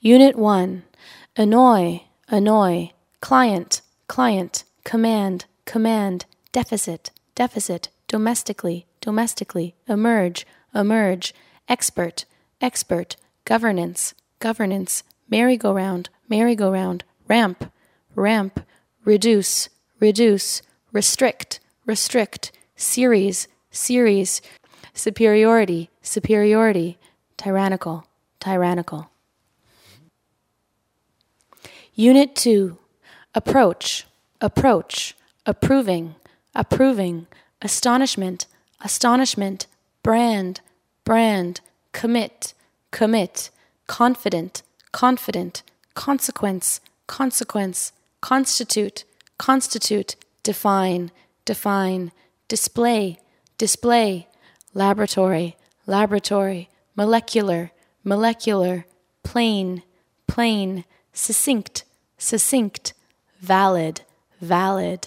Unit 1. Annoy, annoy, client, client, command, command, deficit, deficit, domestically, domestically, emerge, emerge, expert, expert, governance, governance, merry-go-round, merry-go-round, ramp, ramp, reduce, reduce, restrict, restrict, series, series, superiority, superiority, tyrannical, tyrannical. Unit 2. Approach, approach, approving, approving, astonishment, astonishment, brand, brand, commit, commit, confident, confident, consequence, consequence, constitute, constitute, define, define, display, display, laboratory, laboratory, molecular, molecular, plain, plain, succinct, succinct, valid, valid.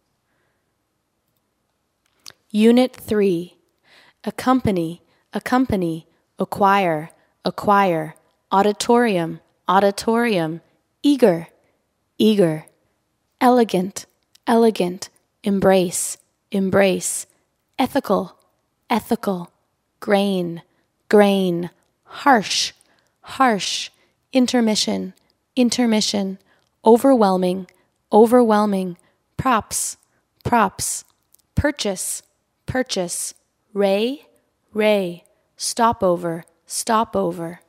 Unit 3. Accompany, accompany, acquire, acquire, auditorium, auditorium, eager, eager, elegant, elegant, embrace, embrace, ethical, ethical, grain, grain, harsh, harsh, intermission, intermission, overwhelming, overwhelming, props, props, purchase, purchase, ray, ray, stopover, stopover.